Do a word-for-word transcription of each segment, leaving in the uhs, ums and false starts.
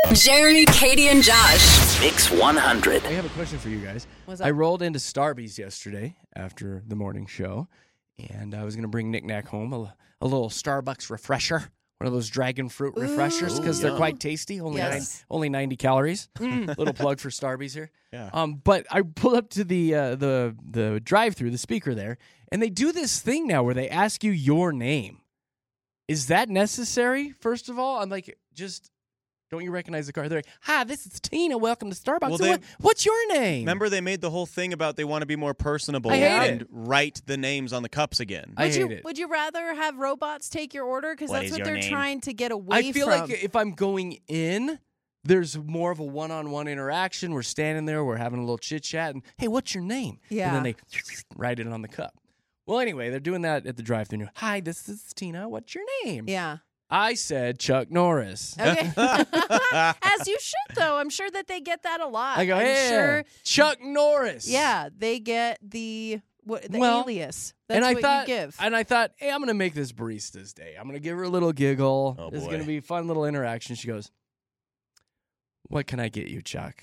Jeremy, Katie, and Josh. Mix one hundred. I have a question for you guys. What's up? I rolled into Starbucks yesterday after the morning show, and I was going to bring Nick Nack home a, a little Starbucks refresher, one of those dragon fruit refreshers, because they're quite tasty, only Yes. nine, only ninety calories. Little plug for Starbucks here. Yeah. Um, but I pull up to the uh, the the drive-through, the speaker there, and they do this thing now where they ask you your name. Is that necessary? First of all, I'm like, just. Don't you recognize the car? They're like, hi, this is Tina. Welcome to Starbucks. Well, So they- what, what's your name? Remember they made the whole thing about they want to be more personable I hate and it. write the names on the cups again. I Would hate you it. would you rather have robots take your order? Because What that's is what your they're name? trying to get away I feel from. like if I'm going in, there's more of a one-on-one interaction. We're standing there, we're having a little chit-chat, and hey, what's your name? Yeah. And then they write it on the cup. Well, anyway, they're doing that at the drive-thru. Hi, this is Tina. What's your name? yeah. I said Chuck Norris. Okay. As you should, though. I'm sure that they get that a lot. I go, I'm hey, sure. Chuck Norris. Yeah, they get the what, the Well, alias. That's and I what thought, you give. and I thought, hey, I'm gonna make this barista's day. I'm gonna give her a little giggle. Oh, This is boy. gonna be a fun little interaction. She goes, "What can I get you, Chuck?"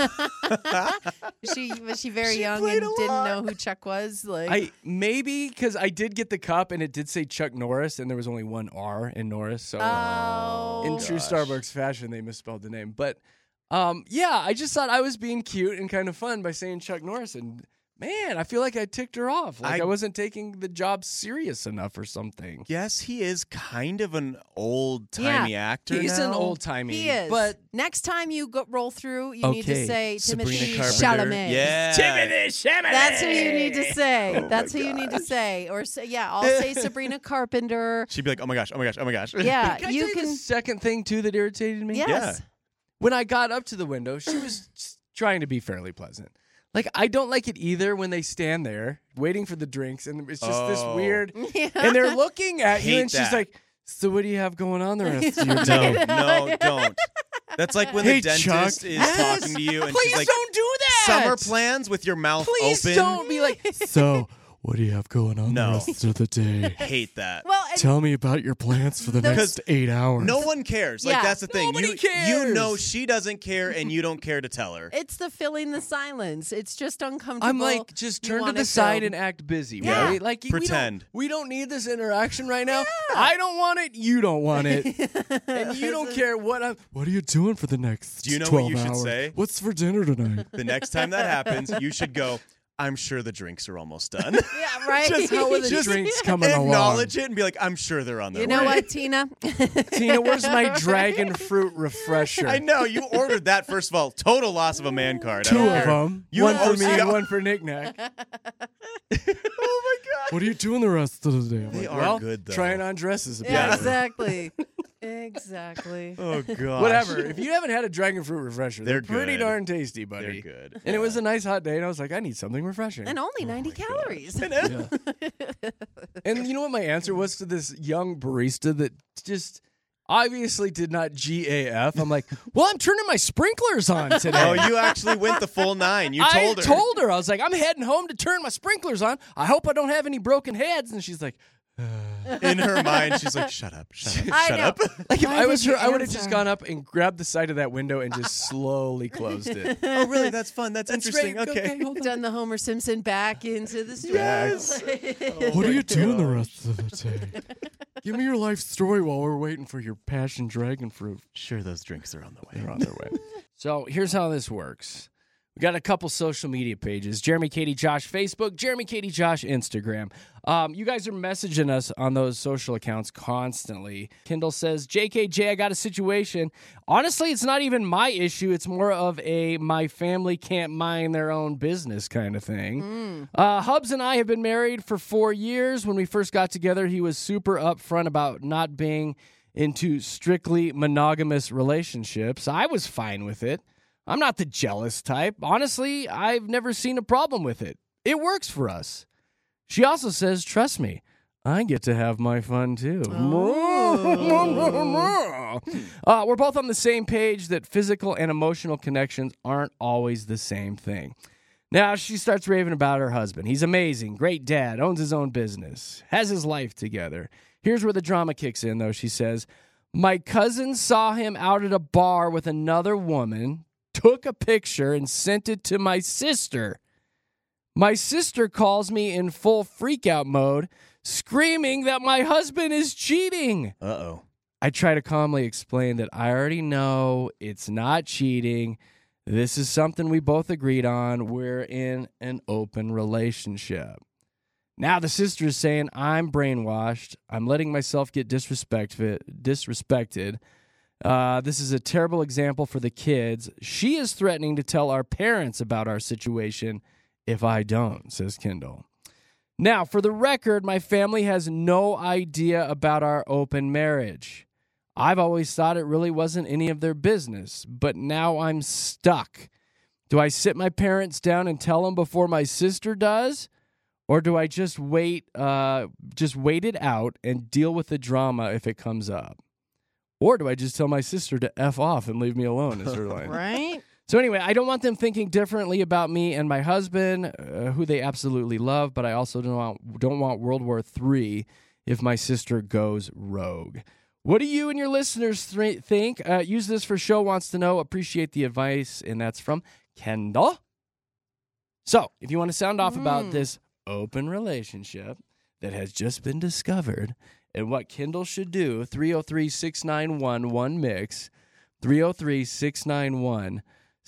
she was she very She young played and a didn't lot. know who Chuck was. Like I maybe because I did get the cup and it did say Chuck Norris and there was only one R in Norris, so oh, in true gosh. Starbucks fashion they misspelled the name. But um, yeah, I just thought I was being cute and kind of fun by saying Chuck Norris, and man, I feel like I ticked her off. Like I, I- wasn't taking the job serious enough or something. Yes, he is kind of an old-timey actor He's now. an old timey, he is. but Next time you go roll through, you need to Okay, say Sabrina Timothy Carpenter. Chalamet. Yeah. That's who you need to say. Oh That's my who you need to gosh. say. Or say, yeah, I'll say Sabrina Carpenter. She'd be like, oh my gosh, oh my gosh, oh my gosh. Yeah, can I you tell you can. the second thing too that irritated me? Yes. When I got up to the window, she was just trying to be fairly pleasant. Like, I don't like it either when they stand there waiting for the drinks, and it's just this Oh. weird. Yeah. And they're looking at you, Hate and she's that. like, "So what do you have going on the rest of your day?" No, no, don't. That's like when Hey, the dentist Chuck. is Yes. talking to you and Please she's like, don't do that. summer plans with your mouth Please open. don't be like, "So what do you have going on No. the rest of the day? Hate that. Well, and Tell me about your plans for the Those- next eight hours." No one cares. Like Yeah. that's the thing. Nobody you, cares. you know she doesn't care and you don't care to tell her. it's the filling the silence. It's just uncomfortable. I'm like, just You turn to want the it side filled. and act busy, Yeah. right? Like Pretend. We don't, we don't need this interaction right now. I don't want it. You don't want it, and you don't care what I'm. What are you doing for the next? Do you know what twelve you should hours? say? What's for dinner tonight? The next time that happens, you should go, I'm sure the drinks are almost done. Yeah, right. Just How are the Just drinks coming along? Acknowledge it and be like, I'm sure they're on their You way. know what, Tina? Tina, where's my dragon fruit refresher? I know. You ordered that, first of all. Total loss of a man card. I Two don't of care. them. You one for also me, got- one for Nick Nack. Oh, my God. What are you doing the rest of the day? I'm They like, are well, good, though. trying on dresses. Yeah, apparently. exactly. Exactly. Oh, gosh. Whatever. If you haven't had a dragon fruit refresher, they're, They're pretty good. darn tasty, buddy. They're good. And it was a nice hot day, and I was like, I need something refreshing. And only ninety calories. Yeah. And you know what my answer was to this young barista that just obviously did not G A F? I'm like, well, I'm turning my sprinklers on today. Oh, you actually went the full nine. You told I her. told her. I was like, I'm heading home to turn my sprinklers on. I hope I don't have any broken heads. And she's like, In her mind, she's like, shut up, shut up, I shut know. up. like if Why I was did her, you I would have just answer? gone up and grabbed the side of that window and just slowly closed it. Oh, really? That's fun. That's, interesting. great. Okay. hold on. Done the Homer Simpson back into the street. Yes. What are you doing the rest of the day? Give me your life story while we're waiting for your passion dragon fruit. Sure, those drinks are on the way. They're on their way. So here's how this works. We got a couple social media pages. Jeremy, Katie, Josh, Facebook. Jeremy, Katie, Josh, Instagram. Um, you guys are messaging us on those social accounts constantly. Kendall says, J K J, I got a situation. Honestly, it's not even my issue. It's more of a my family can't mind their own business kind of thing. Uh, Hubs and I have been married for four years. When we first got together, he was super upfront about not being into strictly monogamous relationships. I was fine with it. I'm not the jealous type. Honestly, I've never seen a problem with it. It works for us. She also says, trust me, I get to have my fun too. uh, we're both on the same page that physical and emotional connections aren't always the same thing. Now she starts raving about her husband. He's amazing, great dad, owns his own business, has his life together. Here's where the drama kicks in, though. She says, My cousin saw him out at a bar with another woman, took a picture, and sent it to my sister. My sister calls me in full freakout mode, screaming that my husband is cheating. Uh-oh. I try to calmly explain that I already know it's not cheating. This is something we both agreed on. We're in an open relationship. Now the sister is saying I'm brainwashed. I'm letting myself get disrespected. disrespected. Uh, this is a terrible example for the kids. She is threatening to tell our parents about our situation if I don't, says Kendall. Now, for the record, my family has no idea about our open marriage. I've always thought it really wasn't any of their business, but now I'm stuck. Do I sit my parents down and tell them before my sister does? Or do I just wait, uh, just wait it out and deal with the drama if it comes up? Or do I just tell my sister to F off and leave me alone, is her line. Right? So anyway, I don't want them thinking differently about me and my husband, uh, who they absolutely love, but I also don't want, don't want World War Three if my sister goes rogue. What do you and your listeners th- think? Uh, use this for show wants to know. Appreciate the advice, and that's from Kendall. So if you want to sound off Mm. about this open relationship that has just been discovered and what Kendall should do, three oh three, six nine one, one mix, three oh three, six nine one, one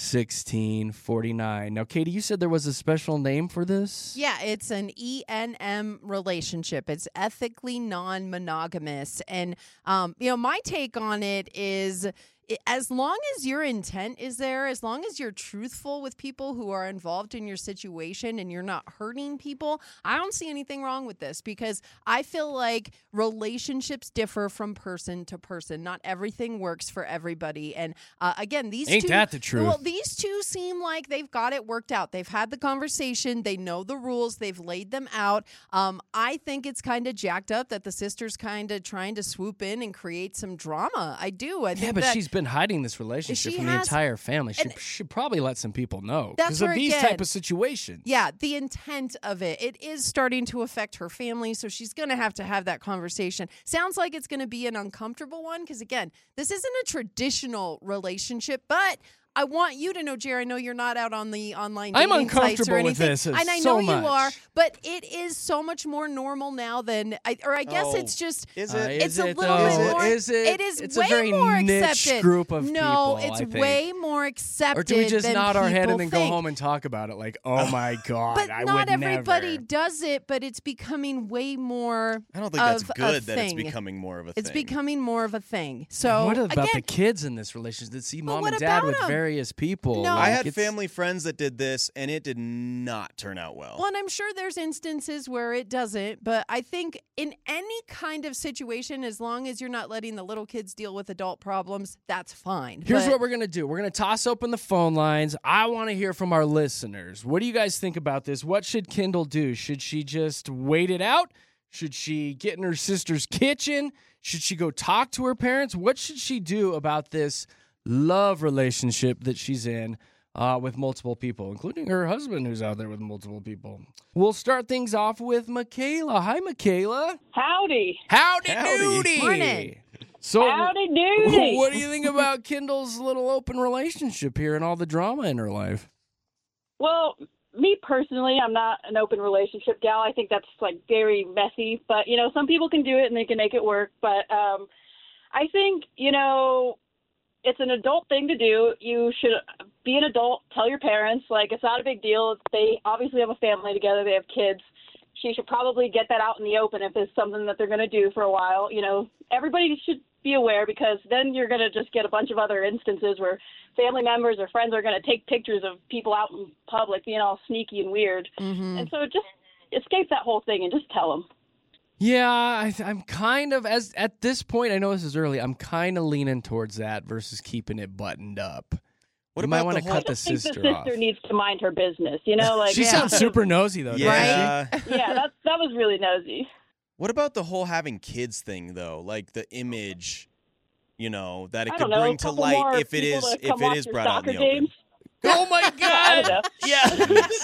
sixteen forty-nine. Now, Katie, you said there was a special name for this? Yeah, it's an E N M relationship. It's ethically non-monogamous. And, um, you know, my take on it is i- as long as your intent is there, as long as you're truthful with people who are involved in your situation and you're not hurting people, I don't see anything wrong with this because I feel like relationships differ from person to person. Not everything works for everybody. And uh, again, these Ain't two, that the truth? Well, these two seem like they've got it worked out. They've had the conversation. They know the rules. They've laid them out. Um, I think it's kind of jacked up that the sister's kind of trying to swoop in and create some drama. I do. I Yeah, think but that, she's been hiding this relationship She from the has- entire family. She and- should probably let some people know. That's Because of where, these again- type of situations. Yeah, the intent of it. It is starting to affect her family, so she's going to have to have that conversation. Sounds like it's going to be an uncomfortable one because, again, this isn't a traditional relationship, but I want you to know, Jerry, I know you're not out on the online I'm dating sites or uncomfortable with anything, this, uh, and I so know much. you are, but it is so much more normal now than, I, or I guess Oh, it's just... Is Uh, it? is It's a it, little though? bit more. Is it? It is It's way a very more niche accepted. group of no, people, it's I think. way more accepted. Or do we just than nod our head and people then go think. home and talk about it like, oh my God, But I not would everybody never. does it, but it's becoming way more. I don't think that's of a good that it's thing. becoming more of a It's thing. becoming more of a thing. So What about again, the kids in this relationship that see But mom what and dad about with 'em? various people? No. I Like, had it's- family friends that did this, and it did not turn out well. well, and I'm sure there's instances where it doesn't, but I think in any kind of situation, as long as you're not letting the little kids deal with adult problems, that's fine. Here's But- what we're going to do. We're going to toss open the phone lines. I want to hear from our listeners. What do you guys think about this? What should Kendall do? Should she just wait it out? Should she get in her sister's kitchen? Should she go talk to her parents? What should she do about this love relationship that she's in uh, with multiple people, including her husband who's out there with multiple people? We'll start things off with Michaela. Hi, Michaela. Howdy. Howdy, Howdy. doody. Morning. So, Howdy doody. what do you think about Kendall's little open relationship here and all the drama in her life? Well, me personally, I'm not an open relationship gal. I think that's like very messy, but you know, some people can do it and they can make it work. But um, I think, you know, it's an adult thing to do. You should be an adult, tell your parents, like it's not a big deal. They obviously have a family together. They have kids. She should probably get that out in the open if it's something that they're going to do for a while. You know, everybody should be aware because then you're going to just get a bunch of other instances where family members or friends are going to take pictures of people out in public being all sneaky and weird. Mhm. And so just escape that whole thing and just tell them. Yeah, I, I'm kind of, as at this point, I know this is early, I'm kind of leaning towards that versus keeping it buttoned up. What you might about want the to whole- cut the I think sister, the sister off. needs to mind her business, you know? Like She Yeah. sounds super nosy, though, doesn't Yeah. Yeah, that, that was really nosy. What about the whole having kids thing, though? Like the image, you know, that it I could don't know, bring a to couple light more if it people is to if come it watch is your brought out in soccer the open. games. she? Oh, my I don't know. God. Yeah.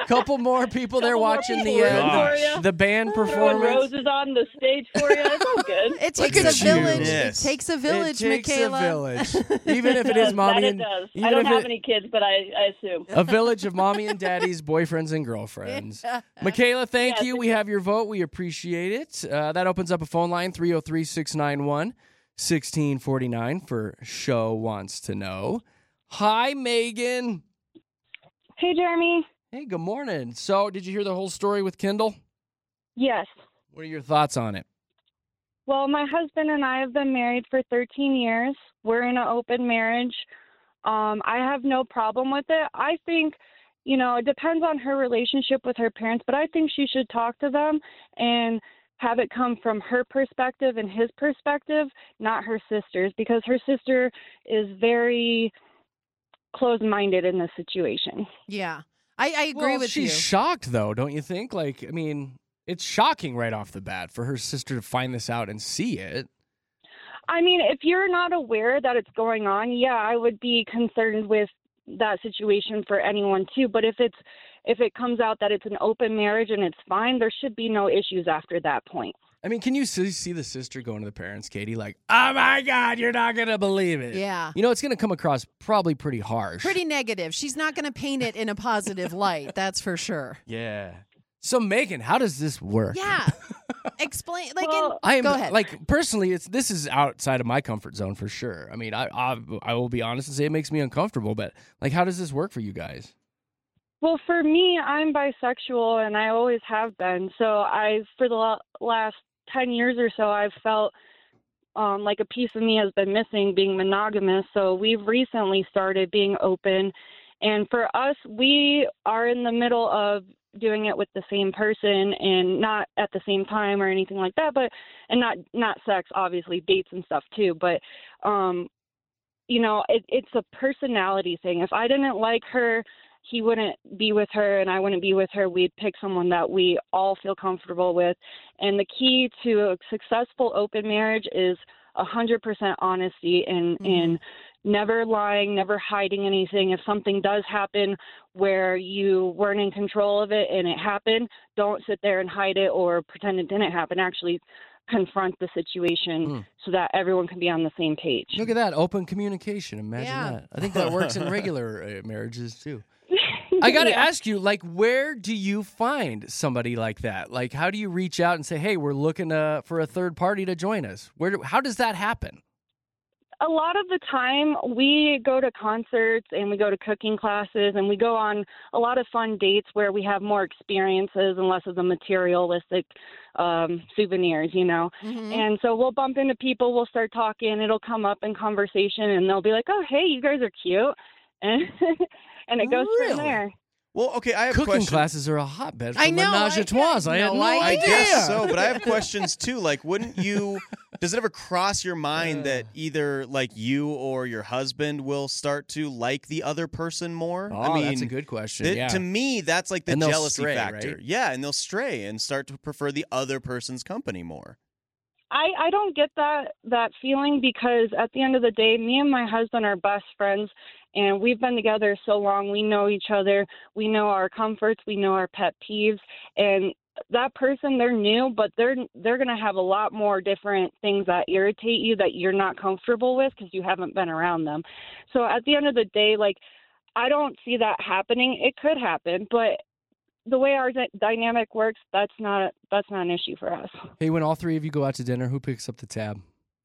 Couple more people there Couple more watching people the rooting uh, for ya. the band Throwing performance. roses on the stage for you. It's all good. It takes at a you. village. Yes. It takes a village, it takes Michaela. a village, even if it It is does. mommy that and it does. even I don't if have it- any kids, but I, I assume. a village of mommy and daddies, boyfriends and girlfriends. Michaela, thank Yes. you. We have your vote. We appreciate it. Uh, that opens up a phone line three oh three, six nine one, one six four nine for Show Wants to Know. Hi, Megan. Hey, Jeremy. Hey, good morning. So, did you hear the whole story with Kendall? Yes. What are your thoughts on it? Well, my husband and I have been married for thirteen years. We're in an open marriage. Um, I have no problem with it. I think, you know, it depends on her relationship with her parents, but I think she should talk to them and have it come from her perspective and his perspective, not her sister's, because her sister is very closed-minded in this situation. Yeah. I, I agree Well, with she's you. shocked, though, don't you think? Like, I mean, it's shocking right off the bat for her sister to find this out and see it. I mean, if you're not aware that it's going on, yeah, I would be concerned with that situation for anyone too. But if it's if it comes out that it's an open marriage and it's fine, there should be no issues after that point. I mean, can you see, see the sister going to the parents, Katie, like, oh my God, you're not going to believe it. Yeah. You know, it's going to come across probably pretty harsh. Pretty negative. She's not going to paint it in a positive light. That's for sure. Yeah. So, Megan, how does this work? Yeah. Explain. Like, Well, in, I am go ahead. like personally, it's this is outside of my comfort zone for sure. I mean, I, I I will be honest and say it makes me uncomfortable. But like, how does this work for you guys? Well, for me, I'm bisexual and I always have been. So I, for the la- last ten years or so, I've felt um, like a piece of me has been missing, being monogamous. So we've recently started being open. And for us, we are in the middle of doing it with the same person and not at the same time or anything like that, but and not not sex, obviously, dates and stuff too. But um, you know, it, it's a personality thing. If I didn't like her, he wouldn't be with her and I wouldn't be with her. We'd pick someone that we all feel comfortable with. And the key to a successful open marriage is one hundred percent honesty and, Mhm. and never lying, never hiding anything. If something does happen where you weren't in control of it and it happened, don't sit there and hide it or pretend it didn't happen. Actually confront the situation Mm. so that everyone can be on the same page. Look at that open communication. Imagine Yeah. that. I think that works in regular uh, marriages too. I got to Yeah. ask you, like, where do you find somebody like that? Like, how do you reach out and say, "Hey, we're looking uh, for a third party to join us"? Where? Do, how does that happen? A lot of the time we go to concerts and we go to cooking classes and we go on a lot of fun dates where we have more experiences and less of the materialistic um, souvenirs, you know. Mhm. And so we'll bump into people, we'll start talking, it'll come up in conversation and they'll be like, oh, hey, you guys are cute. And, and it goes Really? from there. Well, okay, I have Cooking questions. classes are a hotbed for I know, menage I a trois. I had had no no idea. I idea. guess so, but I have questions too. Like, wouldn't you? Does it ever cross your mind that either like you or your husband will start to like the other person more? Oh, I mean, that's a good question. that- yeah. to me, that's like the And they'll jealousy stray, factor. right? Yeah, and they'll stray and start to prefer the other person's company more. I, I don't get that that feeling because at the end of the day, me and my husband are best friends and we've been together so long. We know each other. We know our comforts. We know our pet peeves. And that person, they're new, but they're they're going to have a lot more different things that irritate you that you're not comfortable with because you haven't been around them. So at the end of the day, like, I don't see that happening. It could happen, but the way our dy- dynamic works, that's not that's not an issue for us. Hey, when all three of you go out to dinner, who picks up the tab?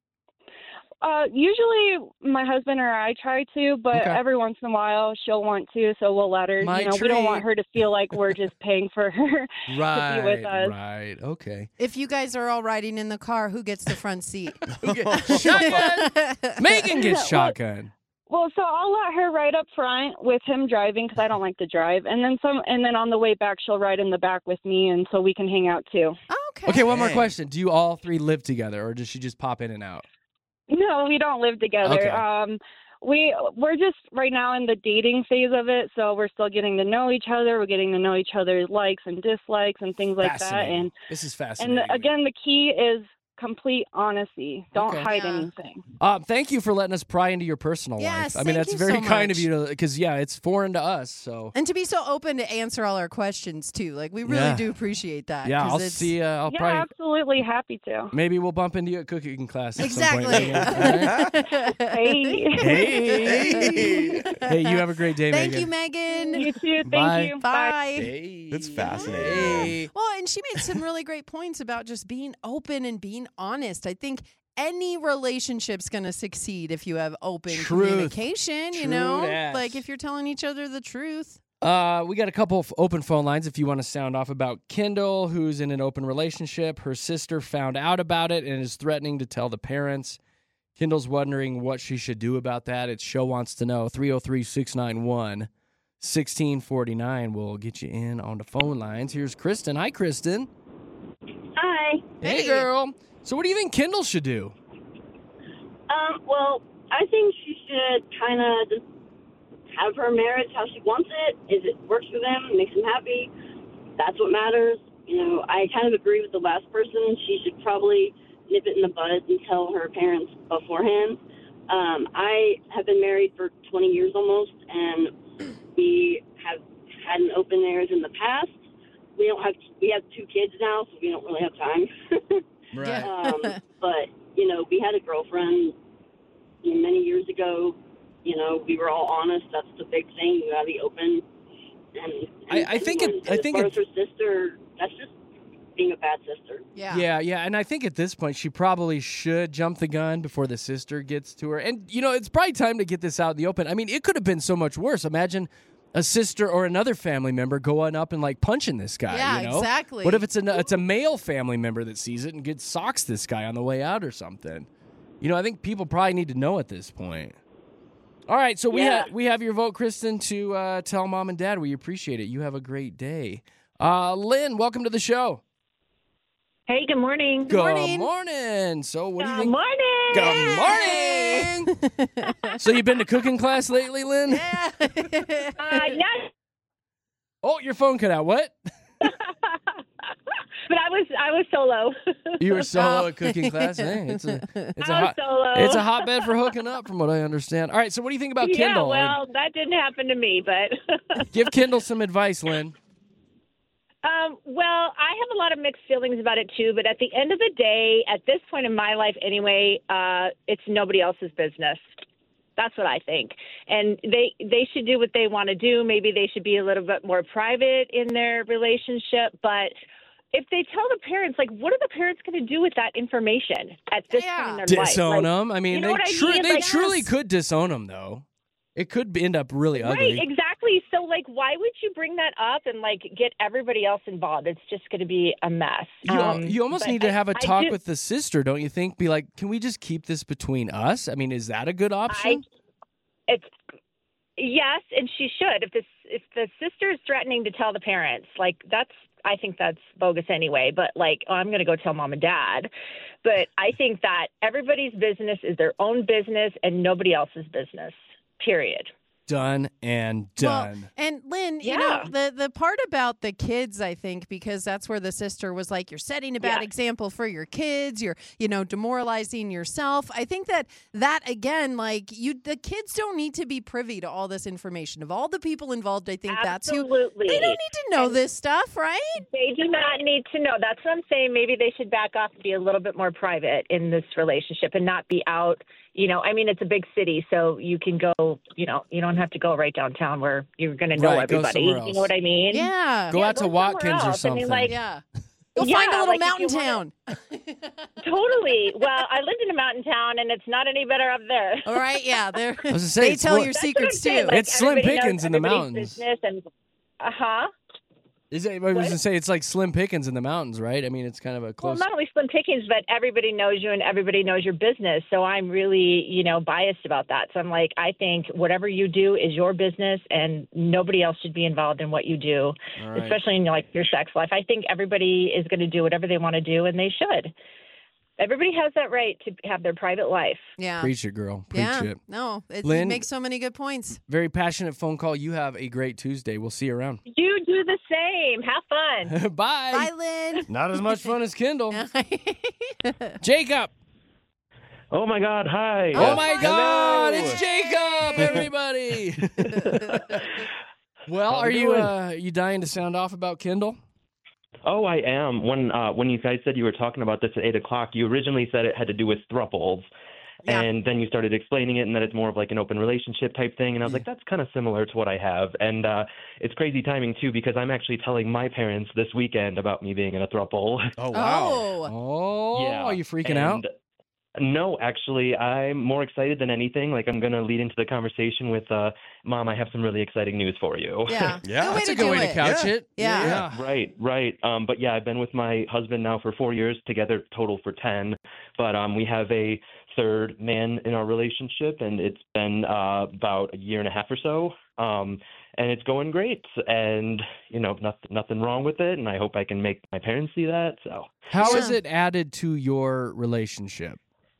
Uh, usually my husband or I try to, but Okay. every once in a while she'll want to, so we'll let her. My you know, we don't want treat. her to feel like we're just paying for her Right, to be with us. right, okay. If you guys are all riding in the car, who gets the front seat? Shotgun. Megan gets shotgun. Well, so I'll let her ride up front with him driving because I don't like to drive, and then some, and then on the way back she'll ride in the back with me, and so we can hang out too. Okay. Okay, one more Dang. question. Do you all three live together, or does she just pop in and out? No, we don't live together. Okay. Um, we we're just right now in the dating phase of it, so we're still getting to know each other. We're getting to know each other's likes and dislikes and things like that. Fascinating. And This is fascinating. and again, the key is complete honesty. Don't Okay. hide Yeah. anything. Uh, thank you for letting us pry into your personal Yes, life. I mean, thank that's you very so kind of much. you to, because yeah, it's foreign to us. So And to be so open to answer all our questions too. Like we really Yeah. do appreciate that. yeah, 'cause I'll it's- see. Uh, I'll yeah, probably absolutely happy to. maybe we'll bump into you at cooking class. At Exactly. Some point, Megan. All right? Hey. Hey. Hey, you have a great day, Thank Megan. you, Megan. You too. Thank Bye. you. Bye. Hey. That's fascinating. Hey. Well, and she made some really great points about just being open and being honest. I think any relationship's going to succeed if you have open Truth. communication, you True know? dat. Like if you're telling each other the truth. Uh, we got a couple of open phone lines if you want to sound off about Kendall, who's in an open relationship. Her sister found out about it and is threatening to tell the parents. Kendall's wondering what she should do about that. It's Show Wants to Know. three oh three, six nine one, one six four nine. We'll get you in on the phone lines. Here's Kristen. Hi, Kristen. Hi. Hey, Hey. girl. So what do you think Kendall should do? Um, well, I think she should kind of just have her marriage how she wants it. If it works for them, makes them happy, that's what matters. You know, I kind of agree with the last person. She should probably nip it in the bud and tell her parents beforehand. Um, I have been married for twenty years almost, and we have had an open marriage in the past. We don't have we have two kids now, so we don't really have time. Right. um, but you know, we had a girlfriend you know, many years ago. You know, we were all honest. That's the big thing. You gotta be open. And, and I- I think it- and I as think far it- as her sister, that's just being a bad sister. Yeah. Yeah, yeah, and I think at this point she probably should jump the gun before the sister gets to her. And you know, it's probably time to get this out in the open. I mean, it could have been so much worse. Imagine a sister or another family member going up and like punching this guy. Yeah, you know? exactly. What if it's a it's a male family member that sees it and gets socks this guy on the way out or something? You know, I think people probably need to know at this point. All right, so we Yeah. have we have your vote, Kristen, to uh, tell mom and dad. We appreciate it. You have a great day. Uh, Lynn, welcome to the show. Hey, good morning. Good morning. morning. So what do you think? morning. Good morning. So you've been to cooking class lately, Lynn? Yeah. Uh, yes, Oh, your phone cut out. What? but I was I was solo. You were solo at cooking class. Hey, it's a it's a I was hot, solo. it's a hotbed for hooking up, from what I understand. All right. So what do you think about yeah, Kendall? well, that didn't happen to me, but Give Kendall some advice, Lynn. Um, well, I have a lot of mixed feelings about it too, but at the end of the day, at this point in my life anyway, uh, it's nobody else's business. That's what I think. And they they should do what they want to do. Maybe they should be a little bit more private in their relationship, but if they tell the parents, like, what are the parents going to do with that information at this Yeah. point in their life? Disown Like, them. I mean, you know they, what I tru- mean? they Like, truly yes. could disown them, though. It could be- end up really ugly. Right, exactly. So, like, why would you bring that up and, like, get everybody else involved? It's just going to be a mess. You, Um, you almost but need to I- have a I talk do- with the sister, don't you think? Be like, can we just keep this between us? I mean, is that a good option? It's yes, and she should. If this if the sister is threatening to tell the parents, like that's I think that's bogus anyway. But like, oh, I'm going to go tell mom and dad. But I think that everybody's business is their own business and nobody else's business. Period. Done and Well, done. and Lynn, you Yeah. know, the the part about the kids, I think, because that's where the sister was like, you're setting a bad Yeah. example for your kids, you're, you know, demoralizing yourself. I think that that again, like you the kids don't need to be privy to all this information. Of all the people involved, I think that's who Absolutely. they don't need to know this stuff, right? They do not need to know. That's what I'm saying. Maybe they should back off and be a little bit more private in this relationship and not be out. You know, I mean, it's a big city, so you can go, you know, you don't have to go right downtown where you're going to know Right, go everybody. somewhere You know what I mean? Yeah. Go Yeah, out to go somewhere Watkins or else. I mean, something. like- Yeah. Go Yeah, find a little like if mountain you town. Totally. Well, I lived in a mountain town, and it's not any better up there. All right, yeah. They're, I was gonna say, they it's tell what- your That's what I'm secrets saying, too. like, It's slim everybody knows pickings in the everybody's mountains. business And uh huh. Is it, I was going to say, it's like slim pickings in the mountains, right? I mean, it's kind of a Well, close. not only slim pickings, but everybody knows you and everybody knows your business. So I'm really, you know, biased about that. So I'm like, I think whatever you do is your business, and nobody else should be involved in what you do, All right. especially in like your sex life. I think everybody is going to do whatever they want to do, and they should. everybody has that right to have their private life. Yeah. Preach it, girl. Preach yeah. it. No, it, Lynn? you make so many good points. Very passionate phone call. You have a great Tuesday. We'll see you around. You do the same. Have fun. Bye. Bye, Lynn. Not as much fun as Kendall. Jacob. Oh my God! Hi. Oh my Hello. God! It's Jacob, everybody. Well, How's are it you going? uh, you dying to sound off about Kendall? Oh, I am. When uh, when you guys said you were talking about this at eight o'clock, you originally said it had to do with thruples, Yeah. and then you started explaining it, and that it's more of like an open relationship type thing. And I was like, that's kind of similar to what I have. And uh, it's crazy timing too, because I'm actually telling my parents this weekend about me being in a thruple. Oh wow. Oh. Oh, Yeah. are you freaking out? And No, actually, I'm more excited than anything. Like, I'm going to lead into the conversation with, uh, Mom, I have some really exciting news for you. Yeah. Yeah. Good way That's to a good do way it. to couch Yeah. it. Yeah. Yeah. Right, right. Um, but yeah, I've been with my husband now for four years, together total for ten. But um, we have a third man in our relationship, and it's been uh, about a year and a half or so. Um, and it's going great, and you know, nothing, nothing wrong with it. And I hope I can make my parents see that. So, How is Yeah. it added to your relationship?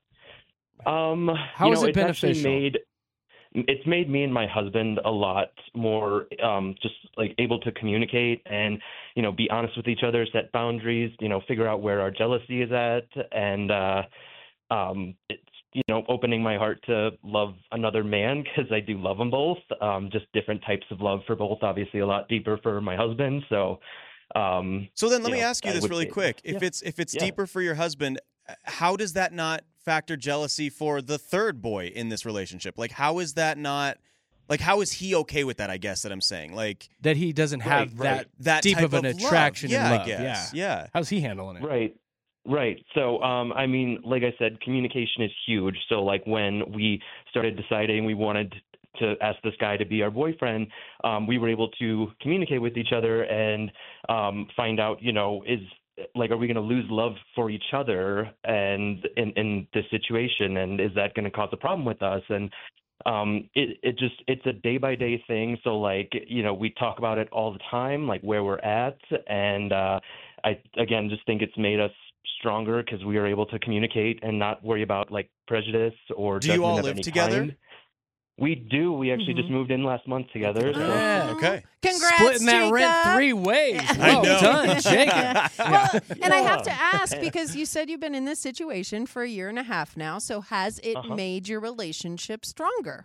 um, How you is know, it it's actually beneficial? Made, it's made me and my husband a lot more um, just like able to communicate and, you know, be honest with each other, set boundaries, you know, figure out where our jealousy is at. And uh, um, it's, you know, opening my heart to love another man, because I do love them both. Um, just different types of love for both, obviously a lot deeper for my husband. So, um, So then let you me know, ask you I this would really say- quick. If Yeah. it's if it's Yeah. deeper for your husband, how does that not factor jealousy for the third boy in this relationship? Like how is that not like how is he okay with that, I guess that I'm saying? Like That he doesn't have Right, right. that that deep type of an love. attraction yeah, and love. I guess. Yeah. How's he handling it? Right. Right. So, um, I mean, like I said, communication is huge. So, like, when we started deciding we wanted to ask this guy to be our boyfriend, um, we were able to communicate with each other and um, find out, you know, is like, are we going to lose love for each other and in, in this situation? And is that going to cause a problem with us? And um, it, it just, it's a day by day thing. So, like, you know, we talk about it all the time, like where we're at. And uh, I, again, just think it's made us stronger because we are able to communicate and not worry about like prejudice or Do you judgment all of live any together? kind. We do. We actually Mhm. just moved in last month together. So. Yeah. Okay. Congrats, Splitting that Jacob. rent three ways. I Well know. done, Jacob. Well, and I have to Yeah. ask, because you said you've been in this situation for a year and a half now. So has it Uh-huh. made your relationship stronger?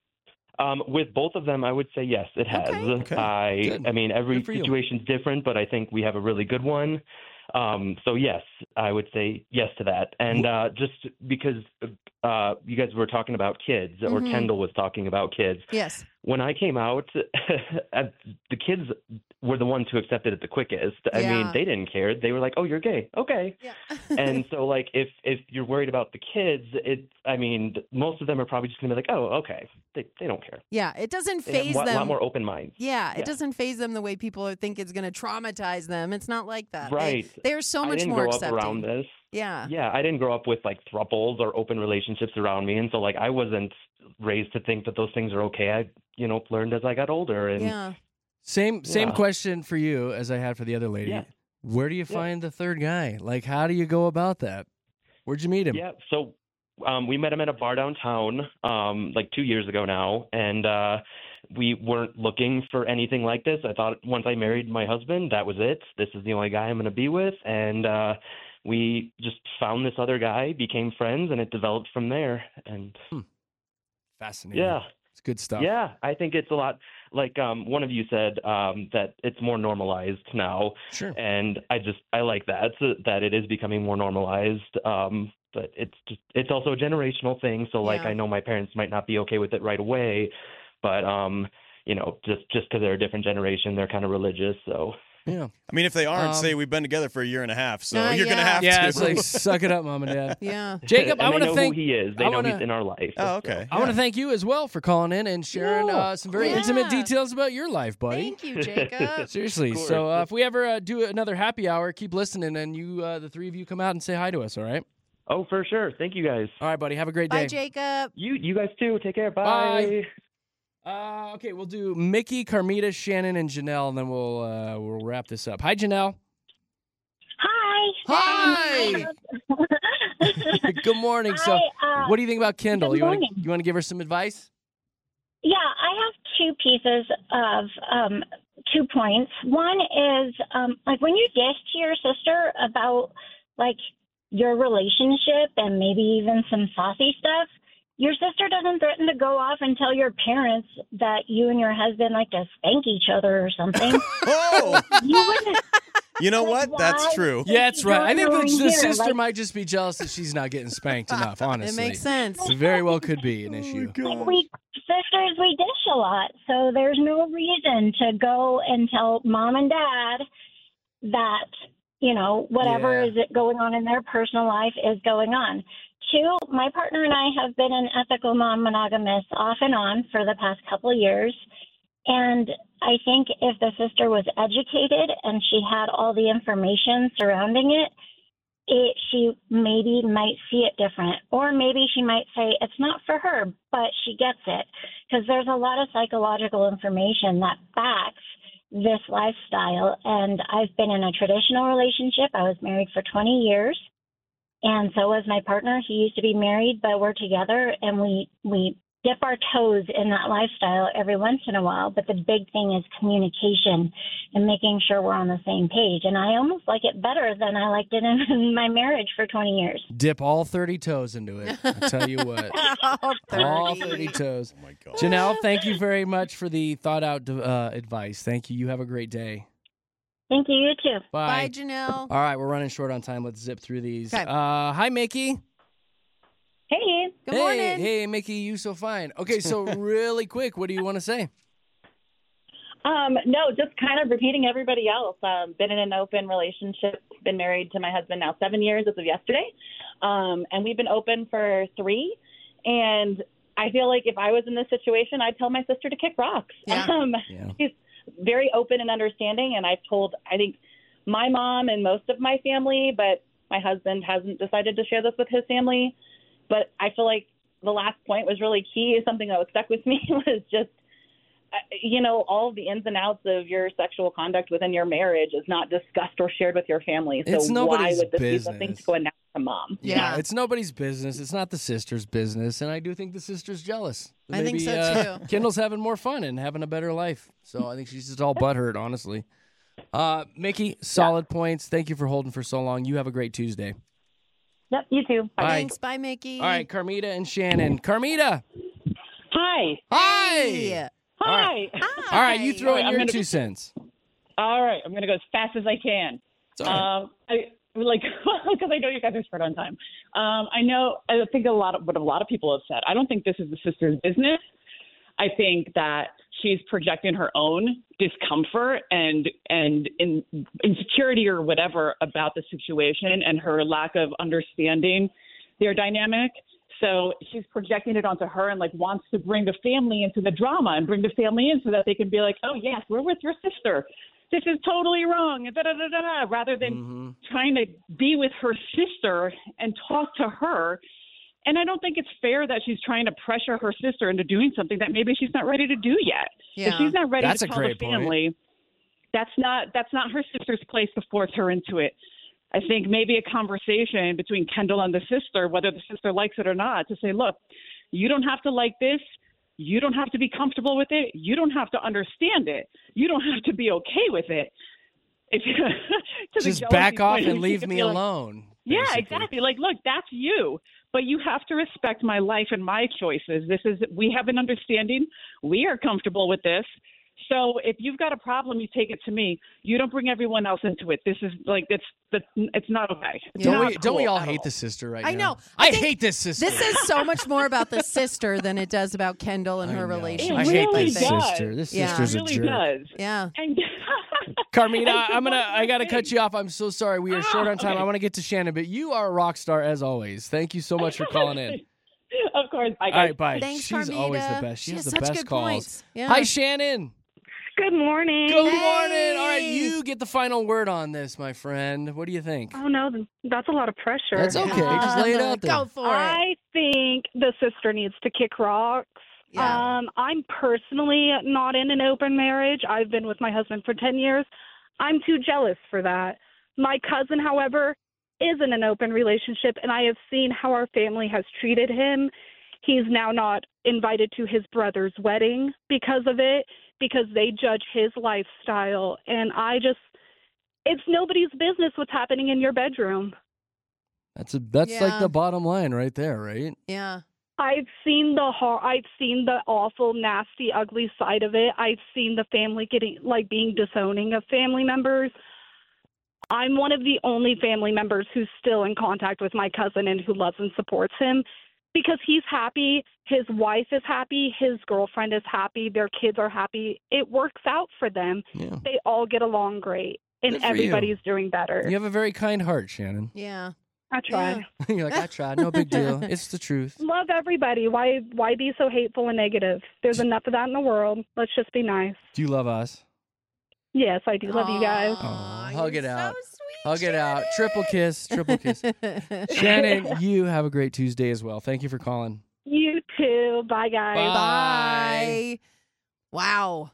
Um, with both of them, I would say yes, it has. Okay. Okay. I, Good. I mean, every Good for you. situation's different, but I think we have a really good one. Um, so yes, I would say yes to that. And uh, just because uh, you guys were talking about kids, or Mhm. Kendall was talking about kids, Yes. when I came out, the kids were the ones who accepted it the quickest. I Yeah. mean, they didn't care. They were like, "Oh, you're gay, okay." Yeah. And so, like, if if you're worried about the kids, it, I mean, most of them are probably just gonna be like, "Oh, okay." They they don't care. yeah, it doesn't They have phase a lot, them. lot more open minds. Yeah, it Yeah. doesn't phase them the way people think it's going to traumatize them. It's not like that. They- Right. They're so I much didn't more grow accepting. up around this. Yeah. Yeah, I didn't grow up with like thruples or open relationships around me, and so like I wasn't raised to think that those things are okay. I, you know, learned as I got older, and Yeah. Same same Yeah. question for you as I had for the other lady. Yeah. Where do you find the third guy? Like, how do you go about that? Where'd you meet him? yeah. So um, we met him at a bar downtown, um, like two years ago now, and uh, we weren't looking for anything like this. I thought once I married my husband, that was it. This is the only guy I'm going to be with, and uh, we just found this other guy, became friends, and it developed from there. And Fascinating. yeah. It's good stuff. Yeah, I think it's a lot like um, one of you said um, that it's more normalized now, Sure. and I just I like that so that it is becoming more normalized. Um, but it's just, it's also a generational thing. So like Yeah. I know my parents might not be okay with it right away, but um, you know just just because they're a different generation, they're kind of religious. So Yeah. I mean, if they aren't, Um, say we've been together for a year and a half, so Uh, you're gonna yeah. have Yeah, to. it's like suck it up, mom and dad. Yeah. Jacob, and I they want to know thank who he is. They I know wanna- he's in our life. Oh, so- okay. I want to thank you as well for calling in and sharing Yeah. uh, some very Yeah. intimate details about your life, buddy. Thank you, Jacob. Seriously. Of So uh, course. if we ever uh, do another happy hour, keep listening, and you, uh, the three of you, come out and say hi to us. All right. Oh, for sure. Thank you guys. All right, buddy. Have a great Bye, day. Jacob. You you guys too. Take care. Bye. Bye. Uh, okay, we'll do Mickey, Carmita, Shannon, and Janelle, and then we'll uh, we'll wrap this up. Hi, Janelle. Hi. Hi. Good morning. So, Hi, uh, what do you think about Kendall? good You want to morning. you want to give her some advice? Yeah, I have two pieces of um, two points. One is um, like when you dish to your sister about like your relationship and maybe even some saucy stuff, your sister doesn't threaten to go off and tell your parents that you and your husband like to spank each other or something. Oh, You wouldn't. you know Like, what? That's why true. Yeah, that's right. I think the, Going the here, sister like- might just be jealous that she's not getting spanked enough. Honestly, It makes sense. It very well could be an issue. Like we sisters, we dish a lot, so there's no reason to go and tell mom and dad that you know whatever Yeah. is it going on in their personal life is going on. Two, my partner and I have been an ethical non-monogamous off and on for the past couple of years, and I think if the sister was educated and she had all the information surrounding it, it, she maybe might see it different. Or maybe she might say it's not for her, but she gets it. Because there's a lot of psychological information that backs this lifestyle. And I've been in a traditional relationship. I was married for twenty years. And so was my partner. He used to be married, but we're together. And we, we dip our toes in that lifestyle every once in a while. But the big thing is communication and making sure we're on the same page. And I almost like it better than I liked it in my marriage for twenty years. Dip all thirty toes into it. I tell you what, Oh, all thirty. thirty toes. Oh my God. Janelle, thank you very much for the thought out uh, advice. Thank you. You have a great day. Thank you. You too. Bye, Janelle. All right, we're running short on time. Let's zip through these. Okay. Uh, hi, Mickey. Hey. Good hey, morning. Hey, Mickey, you so fine. Okay, so really quick, what do you want to say? Um, no, just kind of repeating everybody else. Um, been in an open relationship, been married to my husband now seven years as of yesterday. Um, and we've been open for three. And I feel like if I was in this situation, I'd tell my sister to kick rocks. Yeah. Um, Yeah. She's very open and understanding. And I've told, I think, my mom and most of my family, but my husband hasn't decided to share this with his family. But I feel like the last point was really key. Something that was stuck with me was just, uh, you know, all of the ins and outs of your sexual conduct within your marriage is not discussed or shared with your family. So It's why nobody's would this business. be something to go announce to mom? Yeah. It's nobody's business. It's not the sister's business. And I do think the sister's jealous. I think Maybe, so, uh, too. Kendall's having more fun and having a better life. So I think she's just all butthurt, honestly. Uh, Mickey, solid points. Thank you for holding for so long. You have a great Tuesday. Yep, you too. Bye. Bye. Thanks. Bye, Mickey. All right, Carmita and Shannon. Carmita. Hi. Hi. Hey. Hi. All right, you throw in I'm your gonna- two cents. All right. I'm going to go as fast as I can. It's all right. Um, I like because I know you guys are short on time. Um, I know. I think a lot of what a lot of people have said. I don't think this is the sister's business. I think that she's projecting her own discomfort and and in, insecurity or whatever about the situation and her lack of understanding their dynamic. So she's projecting it onto her and like wants to bring the family into the drama and bring the family in so that they can be like, oh yes, we're with your sister. This is totally wrong. Da, da, da, da, da, rather than Mhm. trying to be with her sister and talk to her. And I don't think it's fair that she's trying to pressure her sister into doing something that maybe she's not ready to do yet. Yeah. If she's not ready That's to a tell the great point. family, that's not that's not her sister's place to force her into it. I think maybe a conversation between Kendall and the sister, whether the sister likes it or not, to say, look, you don't have to like this. You don't have to be comfortable with it. You don't have to understand it. You don't have to be okay with it. If you, to the Just jealousy back off point, and you leave could me be like, alone. yeah, basically. exactly. Like, look, that's you, but you have to respect my life and my choices. This is, we have an understanding. We are comfortable with this. So if you've got a problem, you take it to me. You don't bring everyone else into it. This is like, it's, it's, it's not okay. It's Don't not we, don't we cool all at hate the sister right I now? know. I, I think hate this sister. This is so much more about the sister than it does about Kendall and I her know. relationship. I hate really this does. sister. This Yeah. sister's It a really jerk. does. Yeah. And Carmina, And I'm gonna. one I gotta thing. cut you off. I'm so sorry. We are Ah, short on time. okay. I want to get to Shannon, but you are a rock star as always. Thank you so much for calling in. Of course. Bye, All guys. right, bye. Thanks, She's Carmita. always the best. She, She has has the such best good calls. points. Yeah. Hi, Shannon. Good morning. Good Hey. morning. All right, you get the final word on this, my friend. What do you think? Oh no, that's a lot of pressure. That's okay. Just lay it out there. Go for it. I think the sister needs to kick rocks. Yeah. Um, I'm personally not in an open marriage. I've been with my husband for ten years. I'm too jealous for that. My cousin, however, is in an open relationship, and I have seen how our family has treated him. He's now not invited to his brother's wedding because of it, because they judge his lifestyle. And I just, it's nobody's business what's happening in your bedroom. That's a that's Yeah. like the bottom line right there, right? Yeah. I've seen the hor- I've seen the awful, nasty, ugly side of it. I've seen the family getting, like, being disowning of family members. I'm one of the only family members who's still in contact with my cousin and who loves and supports him because he's happy. His wife is happy. His girlfriend is happy. Their kids are happy. It works out for them. Yeah. They all get along great, and Good for you. everybody's doing better. You have a very kind heart, Shannon. Yeah. I try. You're like, I tried. No big deal. It's the truth. Love everybody. Why why be so hateful and negative? There's enough of that in the world. Let's just be nice. Do you love us? Yes, I do. Love you guys. Aw, hug you're it out. So sweet, Hug it out. Shannon. Triple kiss. Triple kiss. Shannon, you have a great Tuesday as well. Thank you for calling. You too. Bye, guys. Bye. Bye. Wow.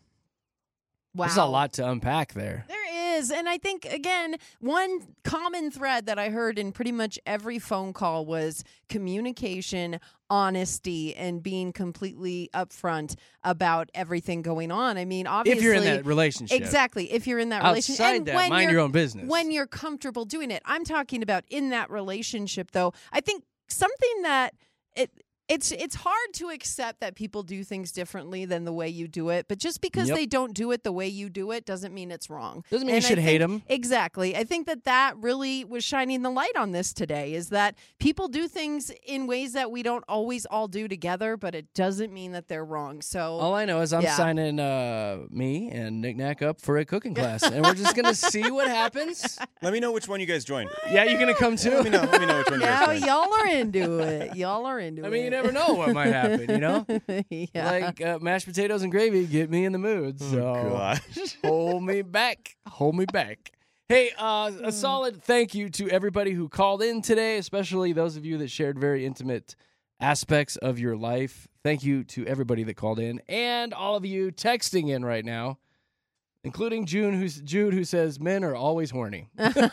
Wow. There's a lot to unpack there. There is. And I think, again, one common thread that I heard in pretty much every phone call was communication, honesty, and being completely upfront about everything going on. I mean, obviously. If you're in that relationship. Exactly. If you're in that Outside relationship. And that, when mind you're- your own business. When you're comfortable doing it. I'm talking about in that relationship, though. I think something that it. It's it's hard to accept that people do things differently than the way you do it, but just because Yep. they don't do it the way you do it doesn't mean it's wrong. Doesn't mean And you I should hate think- 'em. Exactly. I think that that really was shining the light on this today, is that people do things in ways that we don't always all do together, but it doesn't mean that they're wrong. So All I know is I'm Yeah. signing uh, me and Nick Nack up for a cooking class, and we're just gonna see what happens. Let me know which one you guys joined. Yeah, you gonna come too? Let me know. Let me know which one you now guys joined. y'all are into it. Y'all are into it. I mean, you never know what might happen, you know? yeah. Like uh, mashed potatoes and gravy get me in the mood. So Oh, gosh. hold me back. Hold me back. Hey, uh, a solid thank you to everybody who called in today, especially those of you that shared very intimate aspects of your life. Thank you to everybody that called in and all of you texting in right now, including June, who's Jude, who says men are always horny.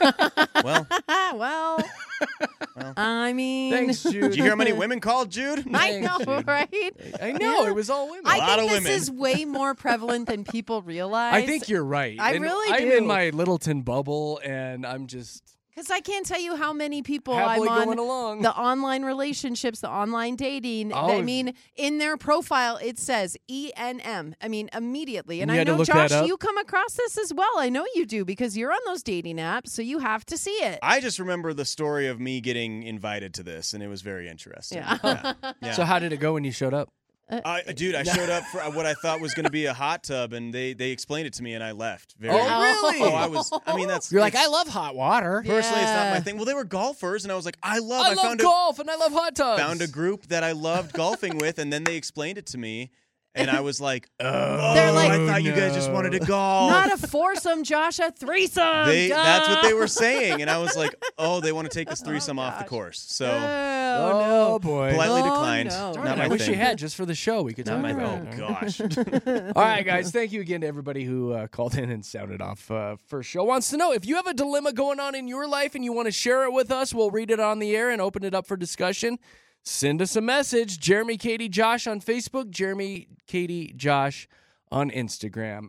Well, well, Well. I mean, Thanks, Jude. did you hear how many women called, Jude? I Thanks, know, Jude. right? I know it was all women. I lot think of this women. is way more prevalent than people realize. I think you're right. I And really I'm do. in my Littleton bubble, and I'm just because I can't tell you how many people happily I'm on going along. the online relationships, the online dating. Oh. I mean, in their profile it says E N M. I mean, immediately. And You I had to know, look Josh, that up? you come across this as well. I know you do because you're on those dating apps, so you have to see it. I just remember the story of me getting invited to this, and it was very interesting. Yeah. Yeah. Yeah. So how did it go when you showed up? I, dude, I showed up for what I thought was going to be a hot tub, and they, they explained it to me, and I left. Very, Oh, really? Oh, I was. I mean, that's. You're like, it's- I love hot water. Personally, it's not Yeah. my thing. Well, they were golfers, and I was like, I love. I, I, love found golf and I love hot tubs. a found a group that I loved golfing with, and then they explained it to me, and I was like, oh, They're like, I thought you guys just wanted to golf. Not a foursome, Josh, a threesome. They, that's what they Duh. were saying, and I was like, "Oh, they want to take this threesome off the gosh. course." So Oh, Oh, no. boy. politely Oh, declined. no. Darn Not it, my I wish thing. you had just for the show. We could Not talk my. about Oh it. gosh. All right, guys. Thank you again to everybody who uh, called in and sounded off uh, first show. Wants to know if you have a dilemma going on in your life and you want to share it with us. We'll read it on the air and open it up for discussion. Send us a message. Jeremy, Katie, Josh on Facebook. Jeremy, Katie, Josh on Instagram.